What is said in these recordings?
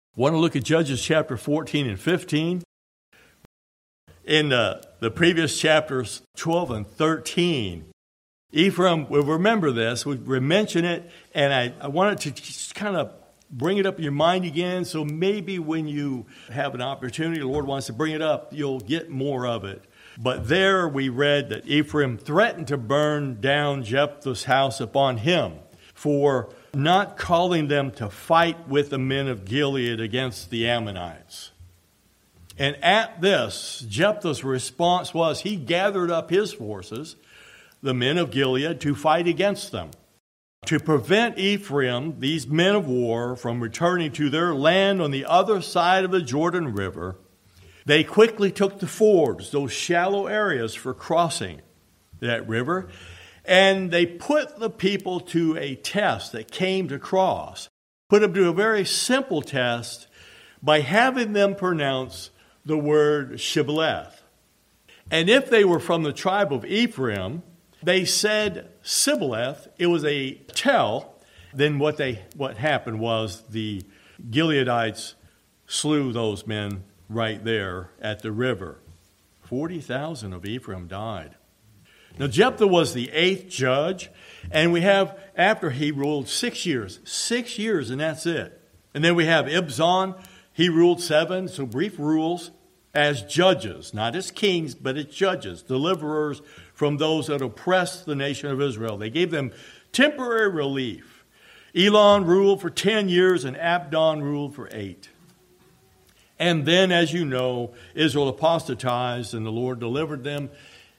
Want to look at Judges chapter 14 and 15? In the previous chapters 12 and 13, Ephraim, we'll remember this, we mention it, and I wanted to just kind of bring it up in your mind again, so maybe when you have an opportunity, the Lord wants to bring it up, you'll get more of it. But there we read that Ephraim threatened to burn down Jephthah's house upon him for not calling them to fight with the men of Gilead against the Ammonites. And at this, Jephthah's response was he gathered up his forces, the men of Gilead, to fight against them. To prevent Ephraim, these men of war, from returning to their land on the other side of the Jordan River, they quickly took the fords, those shallow areas for crossing that river, and they put the people to a test that came to cross. Put them to a very simple test by having them pronounce the word Shibboleth. And if they were from the tribe of Ephraim, they said Sibboleth. It was a tell. Then what happened was the Gileadites slew those men right there at the river. 40,000 of Ephraim died. Now Jephthah was the 8th judge, and we have, after he ruled 6 years, and that's it. And then we have Ibzan, he ruled 7, so brief rules as judges, not as kings, but as judges, deliverers from those that oppressed the nation of Israel. They gave them temporary relief. Elon ruled for 10 years, and Abdon ruled for 8. And then, as you know, Israel apostatized, and the Lord delivered them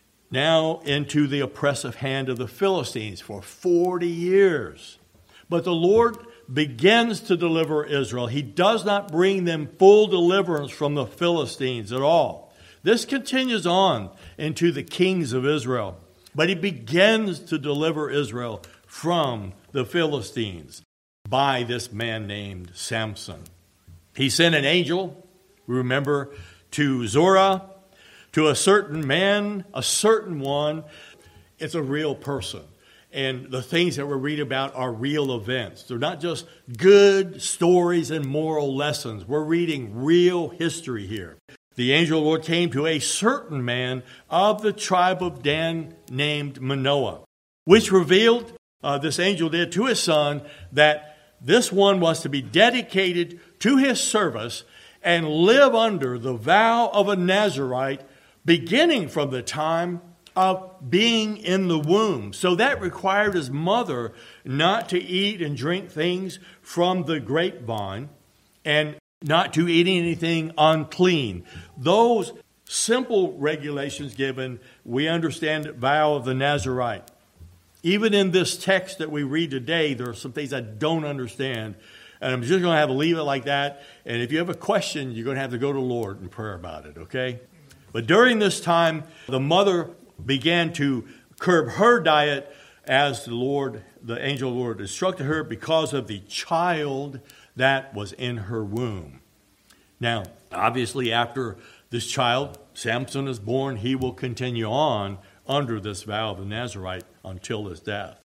now into the oppressive hand of the Philistines for 40 years. But the Lord begins to deliver Israel. He does not bring them full deliverance from the Philistines at all. This continues on into the kings of Israel. But he begins to deliver Israel from the Philistines by this man named Samson. He sent an angel, remember, to Zorah, to a certain man, a certain one. It's a real person. And the things that we read about are real events. They're not just good stories and moral lessons. We're reading real history here. The angel of the Lord came to a certain man of the tribe of Dan named Manoah, which revealed, this angel did, to his son that this one was to be dedicated to his service and live under the vow of a Nazirite beginning from the time of being in the womb. So that required his mother not to eat and drink things from the grapevine and not to eat anything unclean. Those simple regulations given, we understand the vow of the Nazirite. Even in this text that we read today, there are some things I don't understand. And I'm just going to have to leave it like that. And if you have a question, you're going to have to go to the Lord in prayer about it, okay? But during this time, the mother began to curb her diet as the angel of the Lord instructed her because of the child that was in her womb. Now, obviously, after this child, Samson, is born, he will continue on under this vow of the Nazirite until his death.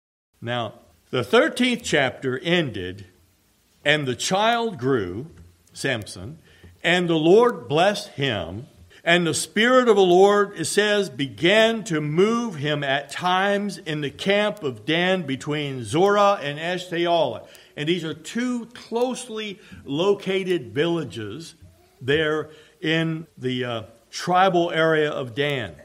Now, the 13th chapter ended, and the child grew, Samson, and the Lord blessed him. And the Spirit of the Lord, it says, began to move him at times in the camp of Dan between Zorah and Eshtaol. And these are two closely located villages there in the tribal area of Dan.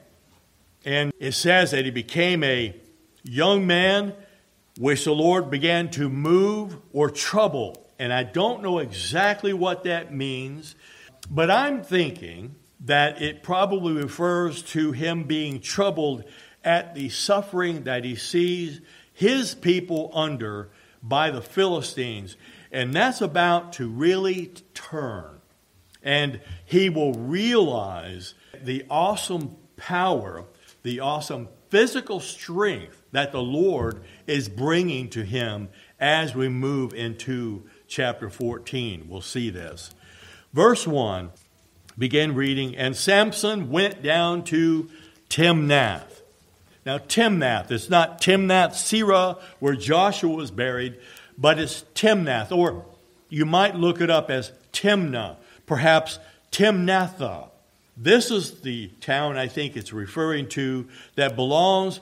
And it says that he became a young man which the Lord began to move or trouble. And I don't know exactly what that means, but I'm thinking that it probably refers to him being troubled at the suffering that he sees his people under by the Philistines. And that's about to really turn. And he will realize the awesome power, the awesome physical strength that the Lord is bringing to him as we move into chapter 14. We'll see this. Verse 1. Begin reading, and Samson went down to Timnath. Now, Timnath, it's not Timnath Serah where Joshua was buried, but it's Timnath, or You might look it up as Timnah, perhaps Timnathah. This is the town I think it's referring to that belongs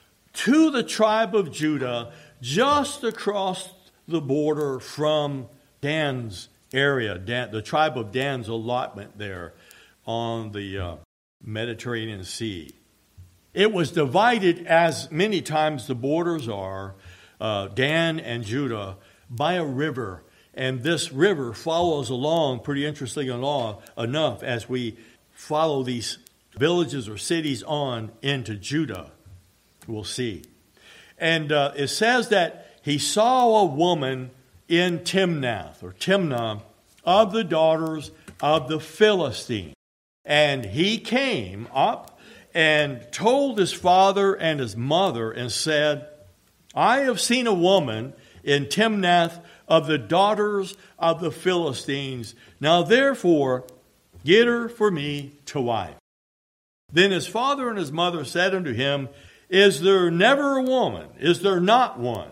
to the tribe of Judah, just across the border from Dan's area, the tribe of Dan's allotment there on the Mediterranean Sea. It was divided, as many times the borders are, Dan and Judah, by a river. And this river follows along, pretty interesting enough, as we follow these villages or cities on into Judah. We'll see. And it says that he saw a woman in Timnah of the daughters of the Philistines. And he came up and told his father and his mother and said, I have seen a woman in Timnath of the daughters of the Philistines. Now therefore, get her for me to wife. Then his father and his mother said unto him, Is there never a woman? Is there not one?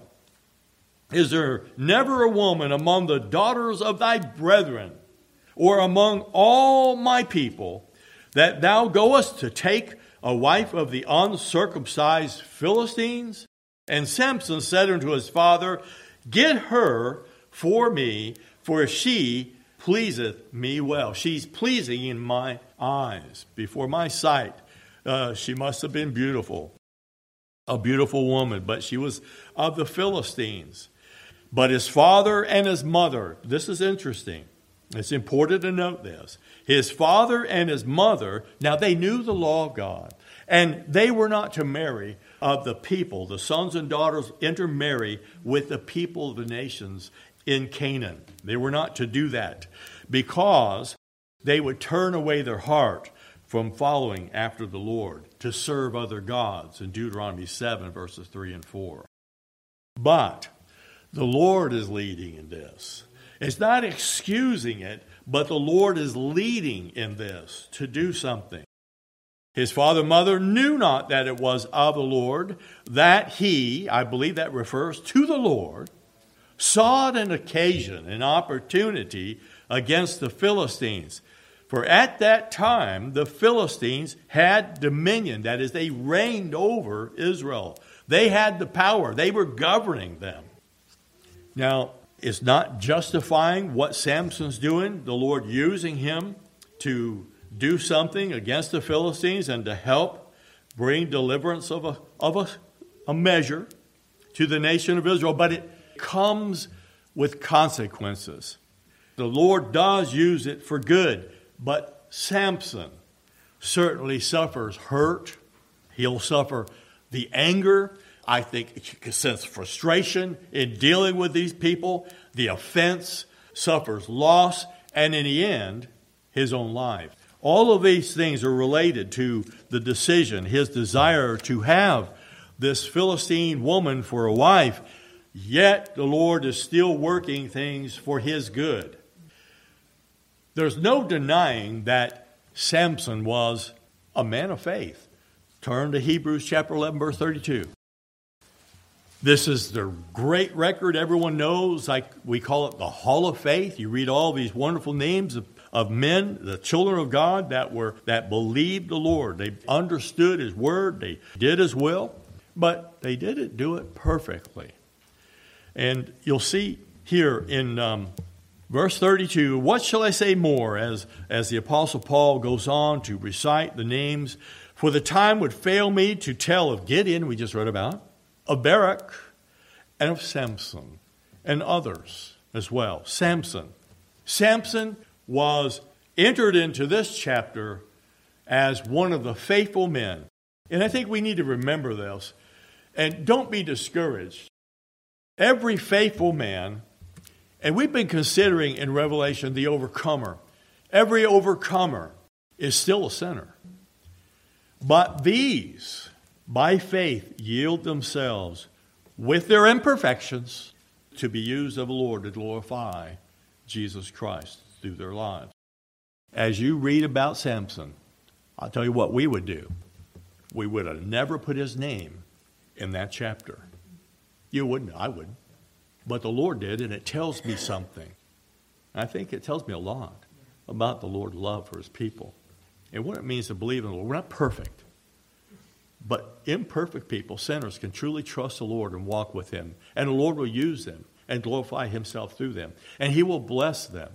Is there never a woman among the daughters of thy brethren, or among all my people, that thou goest to take a wife of the uncircumcised Philistines? And Samson said unto his father, Get her for me, for she pleaseth me well. She's pleasing in my eyes, before my sight. She must have been beautiful, a beautiful woman, but she was of the Philistines. But his father and his mother, this is interesting. It's important to note this. His father and his mother, now they knew the law of God, and they were not to marry of the people. The sons and daughters intermarry with the people of the nations in Canaan. They were not to do that because they would turn away their heart from following after the Lord to serve other gods in Deuteronomy 7, verses 3 and 4. But the Lord is leading in this. It's not excusing it, but the Lord is leading in this to do something. His father and mother knew not that it was of the Lord, that he, I believe that refers to the Lord, sought an occasion, an opportunity against the Philistines. For at that time, the Philistines had dominion. That is, they reigned over Israel. They had the power. They were governing them. Now, it's not justifying what Samson's doing, the Lord using him to do something against the Philistines and to help bring deliverance of a measure to the nation of Israel. But it comes with consequences. The Lord does use it for good, but Samson certainly suffers hurt. He'll suffer the anger. I think you can sense frustration in dealing with these people. The offense, suffers loss, and in the end, his own life. All of these things are related to the decision, his desire to have this Philistine woman for a wife, yet the Lord is still working things for his good. There's no denying that Samson was a man of faith. Turn to Hebrews chapter 11, verse 32. This is the great record everyone knows. Like we call it the Hall of Faith. You read all these wonderful names of men, the children of God that believed the Lord. They understood his word. They did his will, but they didn't do it perfectly. And you'll see here in verse 32, what shall I say more as the Apostle Paul goes on to recite the names? For the time would fail me to tell of Gideon, we just read about, of Barak, and of Samson, and others as well. Samson was entered into this chapter as one of the faithful men. And I think we need to remember this. And don't be discouraged. Every faithful man, and we've been considering in Revelation the overcomer. Every overcomer is still a sinner. But these, by faith, yield themselves with their imperfections to be used of the Lord to glorify Jesus Christ through their lives. As you read about Samson, I'll tell you what we would do. We would have never put his name in that chapter. You wouldn't, I wouldn't. But the Lord did, and it tells me something. I think it tells me a lot about the Lord's love for his people and what it means to believe in the Lord. We're not perfect, but imperfect people, sinners, can truly trust the Lord and walk with him. And the Lord will use them and glorify himself through them. And he will bless them.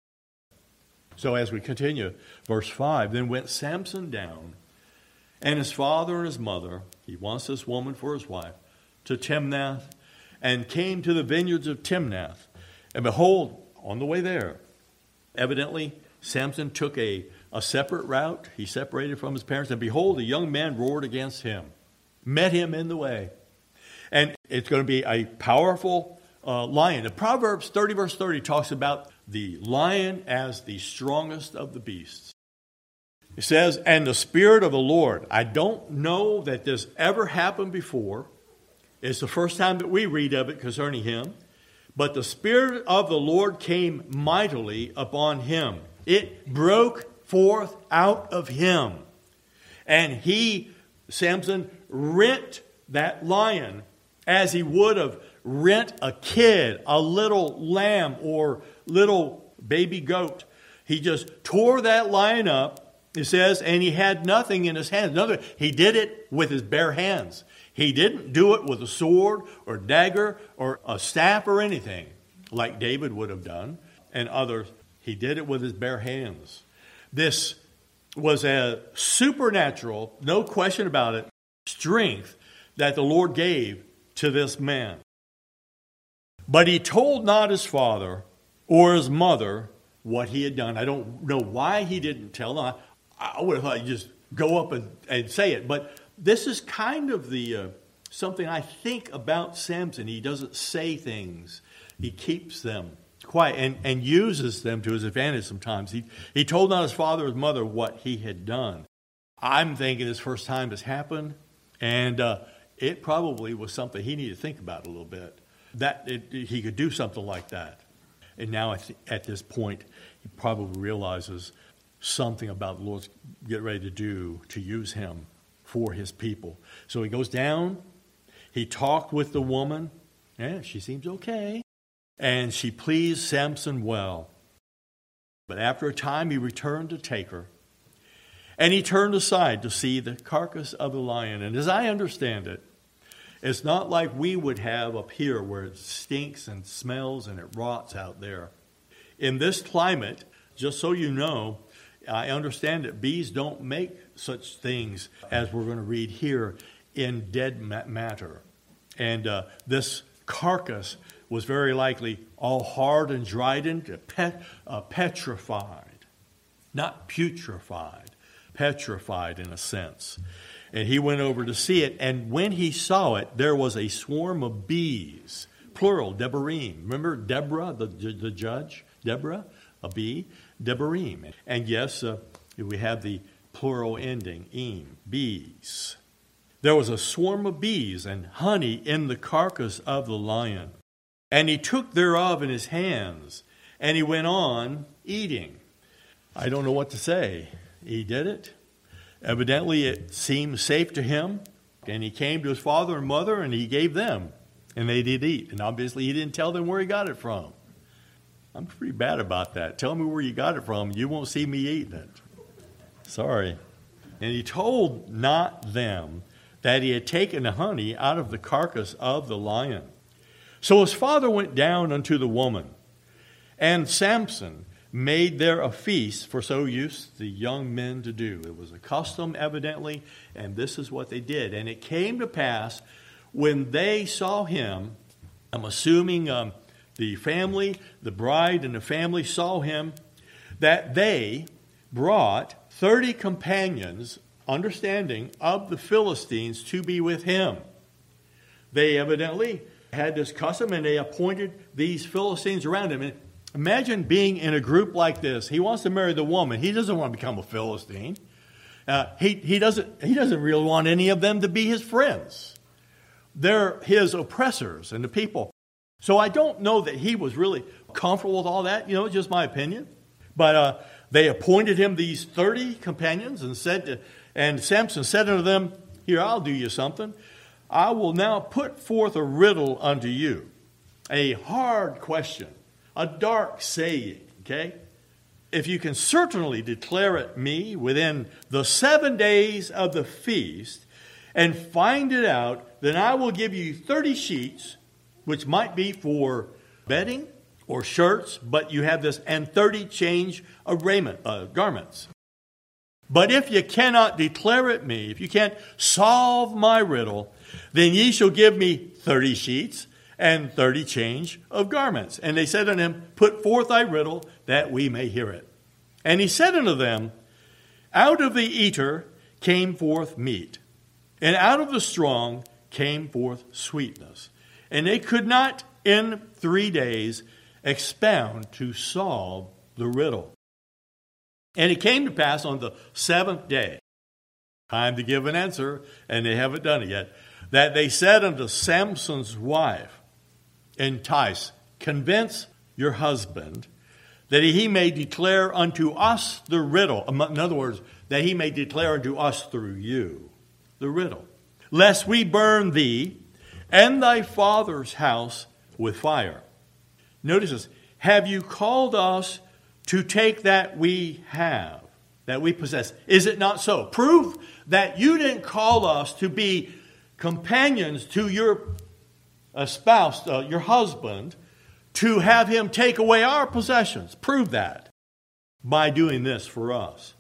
So as we continue, verse 5, then went Samson down, and his father and his mother, he wants this woman for his wife, to Timnath, and came to the vineyards of Timnath. And behold, on the way there, evidently Samson took a separate route. He separated from his parents. And behold, a young man roared against him, met him in the way. And it's going to be a powerful lion. The Proverbs 30 verse 30 talks about the lion as the strongest of the beasts. It says, and the Spirit of the Lord. I don't know that this ever happened before. It's the first time that we read of it concerning him. But the Spirit of the Lord came mightily upon him. It broke forth out of him. And he, Samson, rent that lion as he would have rent a kid, a little lamb or little baby goat. He just tore that lion up, it says, and he had nothing in his hands. Another, he did it with his bare hands. He didn't do it with a sword or dagger or a staff or anything like David would have done and others. He did it with his bare hands. This was a supernatural, no question about it, strength that the Lord gave to this man. But he told not his father or his mother what he had done. I don't know why he didn't tell them. I would have thought he'd just go up and say it. But this is kind of the something I think about Samson. He doesn't say things. He keeps them quiet and uses them to his advantage sometimes. He told not his father or his mother what he had done. I'm thinking this first time this happened, and it probably was something he needed to think about a little bit, that he could do something like that. And now at this point, he probably realizes something about the Lord's getting ready to do to use him for his people. So he goes down. He talked with the woman. Yeah, she seems okay. And she pleased Samson well. But after a time, he returned to take her. And he turned aside to see the carcass of the lion. And as I understand it, it's not like we would have up here where it stinks and smells and it rots out there. In this climate, just so you know, I understand that bees don't make such things as we're going to read here in dead matter. And this carcass was very likely all hard and dried and petrified. Not putrefied, petrified in a sense. And he went over to see it, and when he saw it, there was a swarm of bees, plural, Deborim. Remember Deborah, the judge? Deborah, a bee, Deborim. And yes, we have the plural ending, im, bees. There was a swarm of bees and honey in the carcass of the lion. And he took thereof in his hands, and he went on eating. I don't know what to say. He did it. Evidently, it seemed safe to him. And he came to his father and mother, and he gave them. And they did eat. And obviously, he didn't tell them where he got it from. I'm pretty bad about that. Tell me where you got it from. You won't see me eating it. Sorry. And he told not them that he had taken the honey out of the carcass of the lion. So his father went down unto the woman, and Samson made there a feast, for so used the young men to do. It was a custom, evidently, and this is what they did. And it came to pass, when they saw him, I'm assuming the family, the bride and the family saw him, that they brought 30 companions, understanding, of the Philistines to be with him. They evidently had this custom, and they appointed these Philistines around him. And imagine being in a group like this. He wants to marry the woman. He doesn't want to become a Philistine. He doesn't really want any of them to be his friends. They're his oppressors and the people. So I don't know that he was really comfortable with all that. It's just my opinion. But they appointed him these 30 companions and Samson said unto them, here, I'll do you something. I will now put forth a riddle unto you, a hard question, a dark saying. Okay? If you can certainly declare it me within the 7 days of the feast and find it out, then I will give you 30 sheets, which might be for bedding or shirts, but you have this, and 30 change of raiment, garments. But if you cannot declare it me, if you can't solve my riddle, then ye shall give me 30 sheets and 30 change of garments. And they said unto him, Put forth thy riddle, that we may hear it. And he said unto them, Out of the eater came forth meat, and out of the strong came forth sweetness. And they could not in 3 days expound to solve the riddle. And it came to pass on the 7th day, time to give an answer, and they haven't done it yet, that they said unto Samson's wife, Entice, convince your husband, that he may declare unto us the riddle. In other words, that he may declare unto us through you the riddle. Lest we burn thee and thy father's house with fire. Notice this. Have you called us to take that we have, that we possess? Is it not so? Prove that you didn't call us to be companions to your spouse, your husband, to have him take away our possessions. Prove that by doing this for us.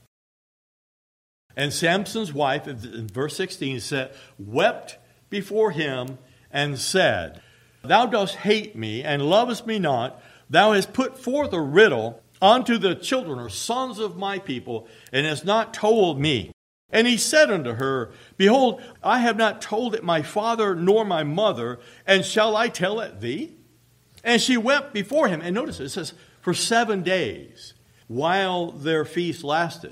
And Samson's wife, in verse 16, said, wept before him and said, Thou dost hate me and lovest me not. Thou hast put forth a riddle unto the children or sons of my people, and hast not told me. And he said unto her, Behold, I have not told it my father nor my mother, and shall I tell it thee? And she wept before him. And notice it says, for 7 days, while their feast lasted.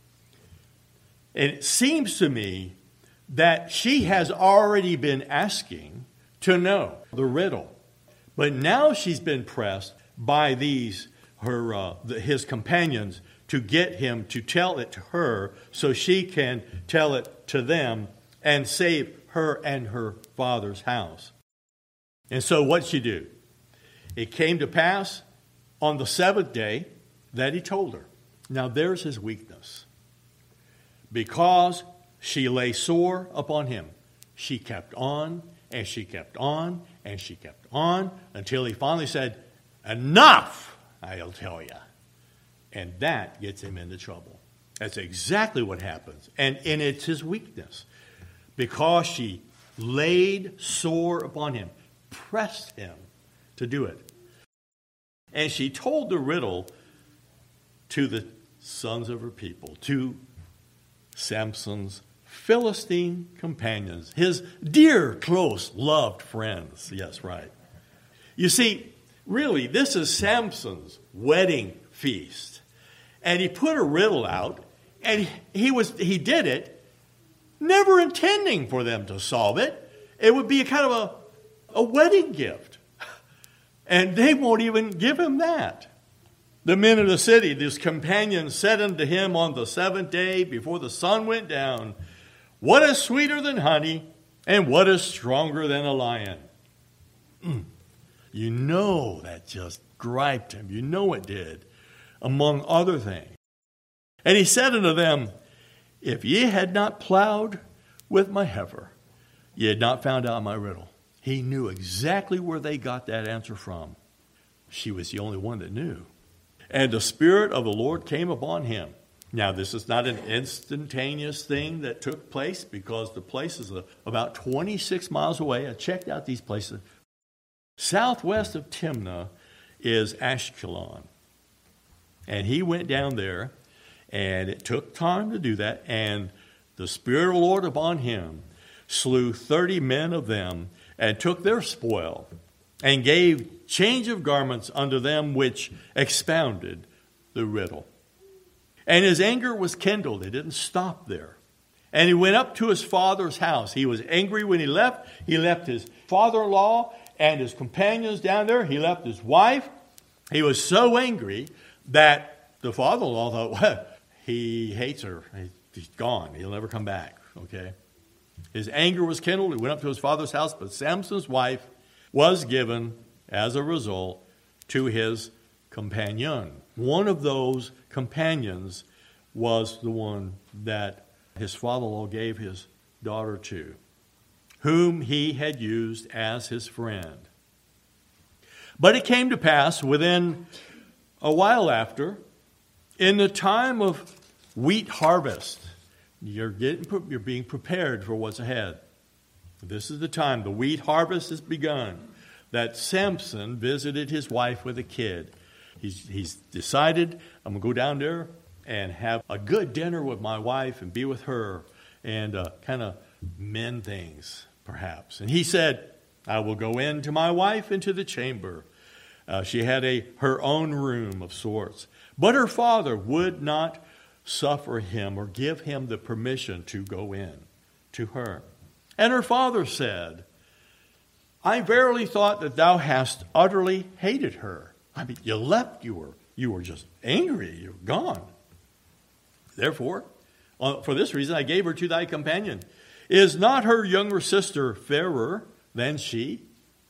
And it seems to me that she has already been asking to know the riddle. But now she's been pressed by his companions to get him to tell it to her so she can tell it to them and save her and her father's house. And so what'd she do? It came to pass on the 7th day that he told her. Now there's his weakness. Because she lay sore upon him, she kept on and she kept on and she kept on until he finally said, Enough, I'll tell you. And that gets him into trouble. That's exactly what happens. And it's his weakness. Because she laid sore upon him, pressed him to do it. And she told the riddle to the sons of her people, to Samson's Philistine companions, his dear, close, loved friends. Yes, right. You see, really, this is Samson's wedding feast. And he put a riddle out, and he did it, never intending for them to solve it. It would be a kind of a wedding gift. And they won't even give him that. The men of the city, his companions, said unto him on the 7th day before the sun went down, What is sweeter than honey, and what is stronger than a lion? You know that just griped him. You know it did, among other things. And he said unto them, If ye had not plowed with my heifer, ye had not found out my riddle. He knew exactly where they got that answer from. She was the only one that knew. And the Spirit of the Lord came upon him. Now, this is not an instantaneous thing that took place because the place is about 26 miles away. I checked out these places. Southwest of Timnah is Ashkelon. And he went down there, and it took time to do that. And the Spirit of the Lord upon him slew 30 men of them and took their spoil and gave change of garments unto them which expounded the riddle. And his anger was kindled. It didn't stop there. And he went up to his father's house. He was angry when he left. He left his father-in-law and his companions down there. He left his wife. He was so angry that the father-in-law thought, well, he hates her. He's gone. He'll never come back. Okay. His anger was kindled. He went up to his father's house, but Samson's wife was given, as a result, to his companion. One of those companions was the one that his father-in-law gave his daughter to, whom he had used as his friend. But it came to pass within a while after, in the time of wheat harvest, you're being prepared for what's ahead. This is the time, the wheat harvest has begun, that Samson visited his wife with a kid. He's decided, I'm going to go down there and have a good dinner with my wife and be with her and kind of mend things, perhaps. And he said, I will go in to my wife into the chamber. She had her own room of sorts. But her father would not suffer him or give him the permission to go in to her. And her father said, I verily thought that thou hast utterly hated her. I mean, you left, you were just angry, you're gone. Therefore, for this reason, I gave her to thy companion. Is not her younger sister fairer than she?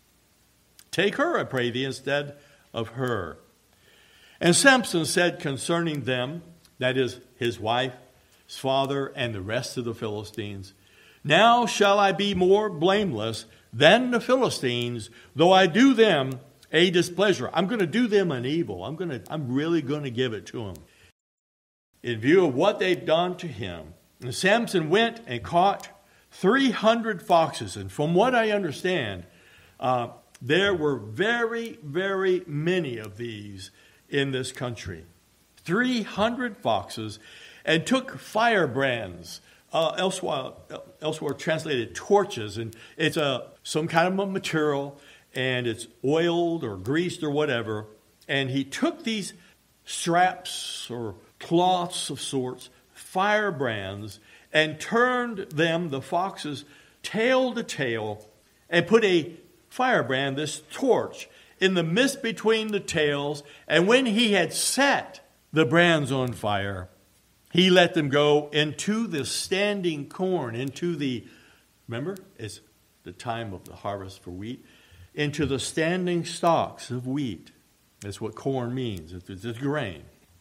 Take her, I pray thee, instead of her. And Samson said concerning them, that is, his wife, his father, and the rest of the Philistines, now shall I be more blameless than the Philistines, though I do them a displeasure. I'm going to do them an evil. I'm really going to give it to them. In view of what they've done to him. And Samson went and caught 300 foxes. And from what I understand, there were very, very many of these in this country. 300 foxes, and took firebrands, elsewhere translated torches, and it's some kind of a material, and it's oiled or greased or whatever, and he took these straps or cloths of sorts, firebrands, and turned them, the foxes, tail to tail, and put a firebrand, this torch, in the midst between the tails, and when he had set the brands on fire, he let them go into the standing corn, remember, it's the time of the harvest for wheat, into the standing stalks of wheat. That's what corn means. It's grain.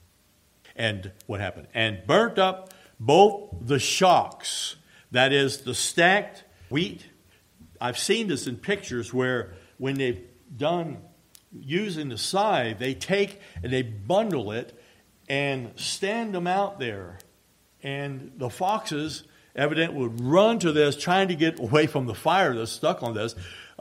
And what happened? And burnt up both the shocks, that is, the stacked wheat. I've seen this in pictures where when they've done using the scythe, they take and they bundle it and stand them out there. And the foxes, evidently, would run to this, trying to get away from the fire that's stuck on this,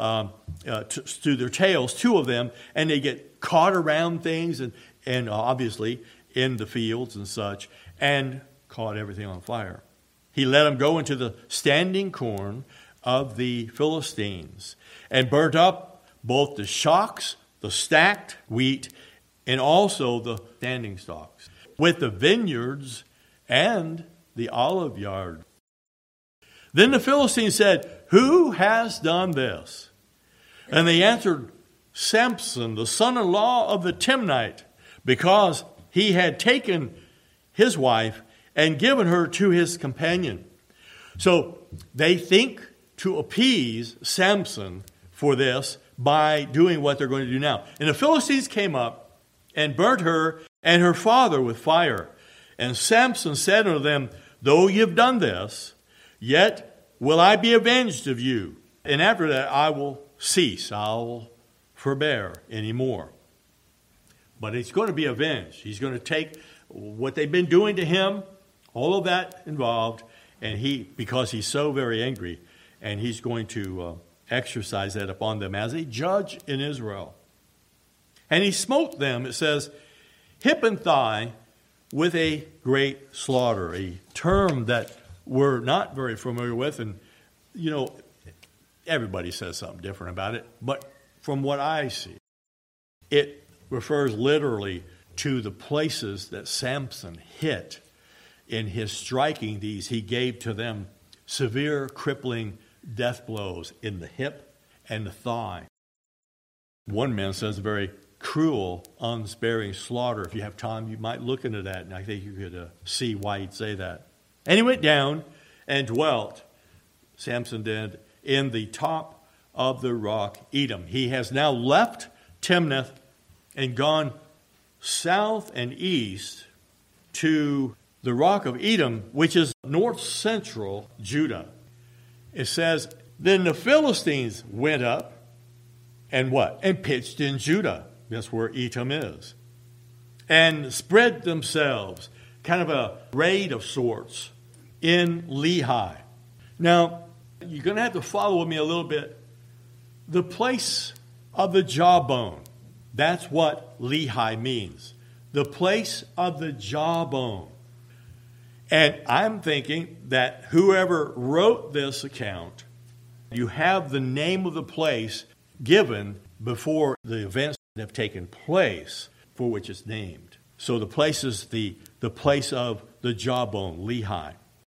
to their tails, two of them, and they get caught around things and obviously in the fields and such, and caught everything on fire. He let them go into the standing corn of the Philistines and burnt up both the shocks, the stacked wheat, and also the standing stalks, with the vineyards and the olive yard. Then the Philistines said, who has done this? And they answered, Samson, the son-in-law of the Timnite, because he had taken his wife and given her to his companion. So they think to appease Samson for this by doing what they're going to do now. And the Philistines came up and burnt her and her father with fire. And Samson said unto them, though you've done this, yet will I be avenged of you. And after that I will cease. I will forbear anymore. But he's going to be avenged. He's going to take what they've been doing to him, all of that involved, and because he's so very angry, and he's going to exercise that upon them as a judge in Israel. And he smote them, it says, hip and thigh with a great slaughter, a term that we're not very familiar with. And, everybody says something different about it. But from what I see, it refers literally to the places that Samson hit in his striking these. He gave to them severe, crippling death blows in the hip and the thigh. One man says very cruel, unsparing slaughter. If you have time, you might look into that, and I think you could see why he'd say that. And he went down and dwelt, Samson did, in the top of the rock Edom. He has now left Timnath and gone south and east to the rock of Edom, which is north central Judah. It says, then the Philistines went up and what? And pitched in Judah. That's where Edom is. And spread themselves, kind of a raid of sorts, in Lehi. Now, you're going to have to follow with me a little bit. The place of the jawbone. That's what Lehi means. The place of the jawbone. And I'm thinking that whoever wrote this account, you have the name of the place given before the events have taken place for which it's named. So the place is the place of the jawbone, Lehi.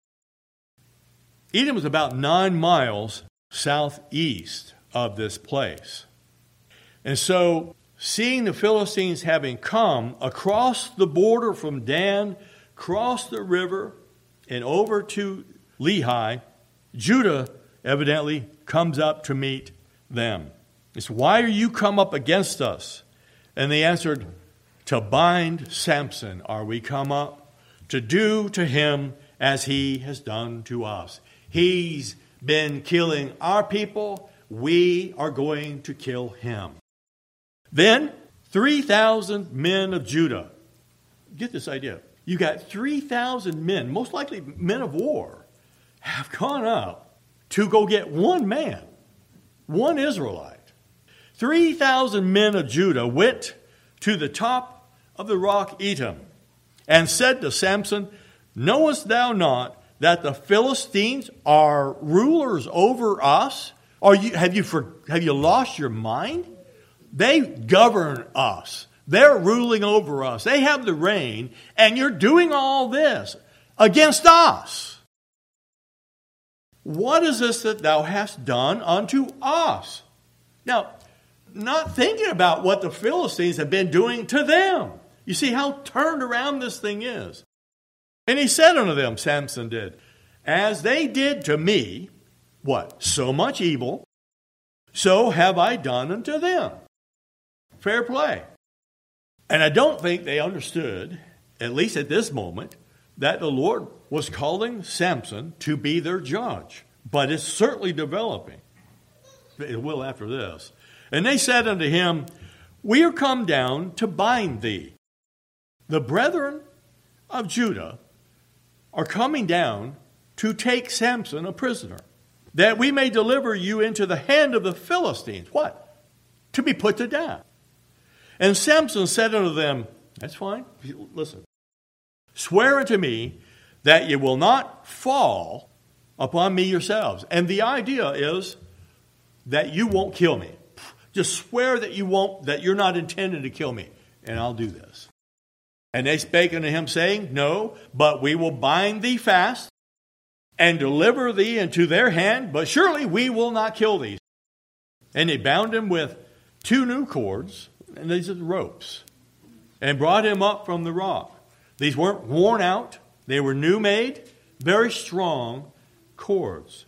Edom is about 9 miles southeast of this place. And so, seeing the Philistines having come across the border from Dan, crossed the river, and over to Lehi, Judah evidently comes up to meet them. It's, why are you come up against us? And they answered, to bind Samson are we come up, to do to him as he has done to us. He's been killing our people. We are going to kill him. Then 3,000 men of Judah. Get this idea. You got 3,000 men, most likely men of war, have gone up to go get one man, one Israelite. 3,000 men of Judah went to the top of the rock Edom and said to Samson, knowest thou not that the Philistines are rulers over us? Have you lost your mind? They govern us. They're ruling over us. They have the reign, and you're doing all this against us. What is this that thou hast done unto us? Now, not thinking about what the Philistines have been doing to them. You see how turned around this thing is. And he said unto them, Samson did, as they did to me, what? So much evil, so have I done unto them. Fair play. And I don't think they understood, at least at this moment, that the Lord was calling Samson to be their judge. But it's certainly developing. It will after this. And they said unto him, we are come down to bind thee. The brethren of Judah are coming down to take Samson a prisoner, that we may deliver you into the hand of the Philistines. What? To be put to death. And Samson said unto them, that's fine. Listen. Swear unto me that ye will not fall upon me yourselves. And the idea is that you won't kill me. Just swear that you won't, that you're not intending to kill me, and I'll do this. And they spake unto him, saying, no, but we will bind thee fast and deliver thee into their hand, but surely we will not kill thee. And they bound him with 2 new cords, and these are ropes, and brought him up from the rock. These weren't worn out. They were new made, very strong cords.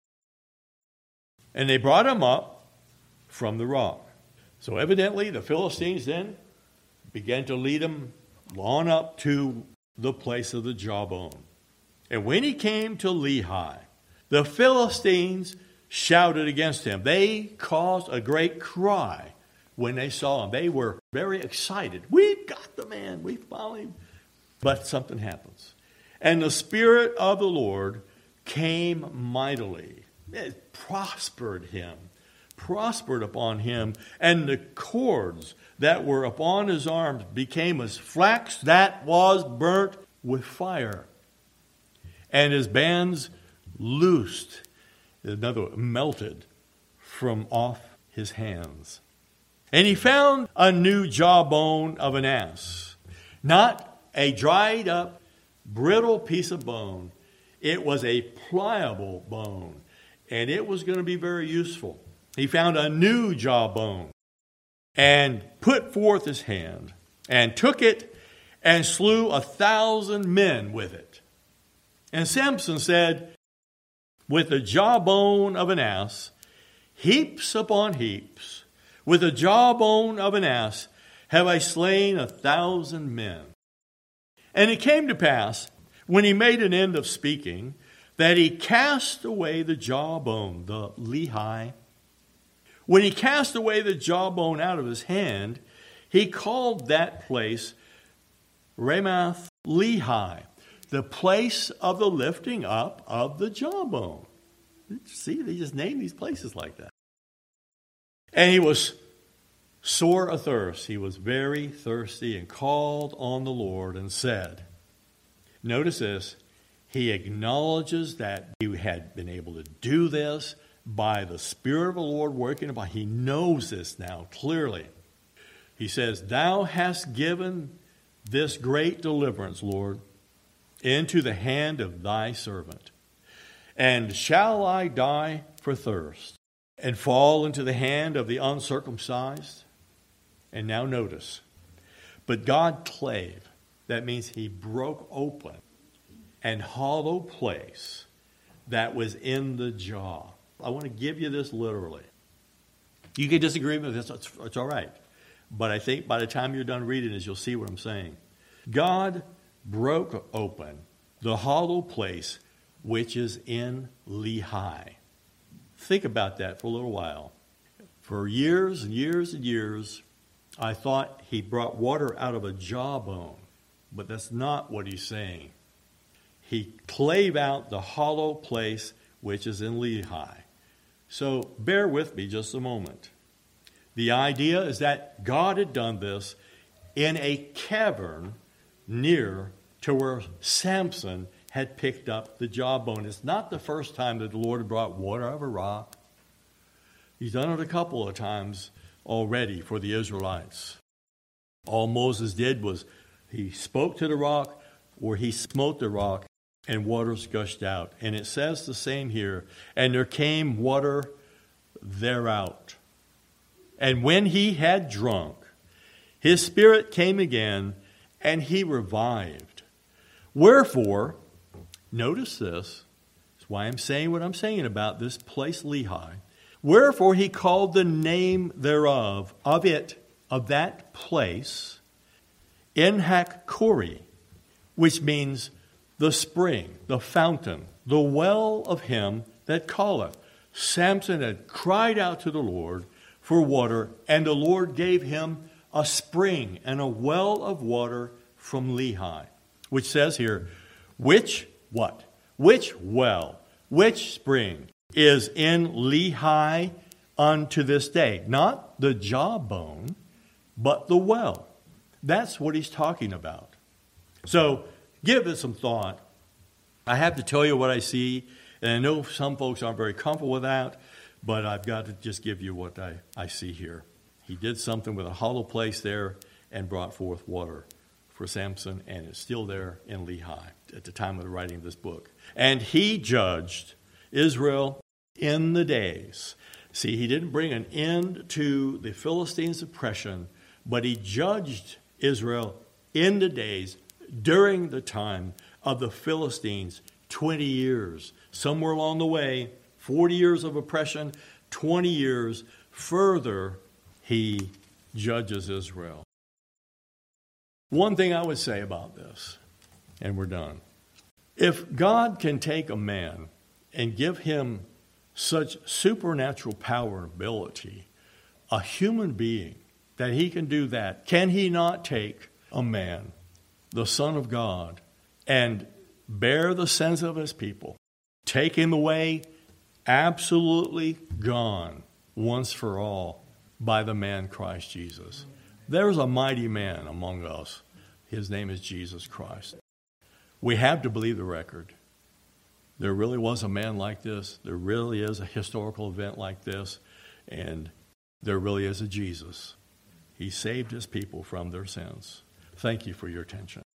And they brought him up from the rock. So evidently the Philistines then began to lead him on up to the place of the jawbone. And when he came to Lehi, the Philistines shouted against him. They caused a great cry when they saw him. They were very excited. We've got the man. We finally... But something happens. And the Spirit of the Lord came mightily. It prospered upon him, and the cords that were upon his arms became as flax that was burnt with fire. And his bands loosed, melted from off his hands. And he found a new jawbone of an ass, not a dried up, brittle piece of bone. It was a pliable bone, and it was going to be very useful. He found a new jawbone and put forth his hand and took it and slew 1,000 men with it. And Samson said, with the jawbone of an ass, heaps upon heaps, with the jawbone of an ass, have I slain 1,000 men. And it came to pass, when he made an end of speaking, that he cast away the jawbone, the Lehi. When he cast away the jawbone out of his hand, he called that place Ramath Lehi, the place of the lifting up of the jawbone. See, they just named these places like that. And he was sore athirst. He was very thirsty and called on the Lord and said, notice this, he acknowledges that he had been able to do this by the Spirit of the Lord working upon him. He knows this now clearly. He says, thou hast given this great deliverance, Lord, into the hand of thy servant. And shall I die for thirst and fall into the hand of the uncircumcised? And now notice, but God clave, that means he broke open an hollow place that was in the jaw. I want to give you this literally. You can disagree with this, it's all right. But I think by the time you're done reading this, you'll see what I'm saying. God broke open the hollow place which is in Lehi. Think about that for a little while. For years and years and years, I thought he brought water out of a jawbone, but that's not what he's saying. He clave out the hollow place which is in Lehi. So bear with me just a moment. The idea is that God had done this in a cavern near to where Samson had picked up the jawbone. It's not the first time that the Lord had brought water out of a rock. He's done it a couple of times already for the Israelites. All Moses did was he spoke to the rock, or he smote the rock, and waters gushed out. And it says the same here. And there came water thereout. And when he had drunk, his spirit came again, and he revived. Wherefore, notice this. That's why I'm saying what I'm saying about this place Lehi. Wherefore he called the name thereof, of that place, Enhakkore, which means the spring, the fountain, the well of him that calleth. Samson had cried out to the Lord for water, and the Lord gave him a spring and a well of water from Lehi, which says here, which what? Which well, which spring is in Lehi unto this day? Not the jawbone, but the well. That's what he's talking about. So give it some thought. I have to tell you what I see, and I know some folks aren't very comfortable with that, but I've got to just give you what I see here. He did something with a hollow place there and brought forth water for Samson, and it's still there in Lehi at the time of the writing of this book. And he judged Israel in the days. See, he didn't bring an end to the Philistines' oppression, but he judged Israel in the days during the time of the Philistines, 20 years. Somewhere along the way, 40 years of oppression, 20 years further, he judges Israel. One thing I would say about this, and we're done. If God can take a man and give him such supernatural power and ability, a human being, that he can do that, can he not take a man, the Son of God, and bear the sins of his people, take him away, absolutely gone once for all by the man Christ Jesus? There's a mighty man among us. His name is Jesus Christ. We have to believe the record. There really was a man like this. There really is a historical event like this. And there really is a Jesus. He saved his people from their sins. Thank you for your attention.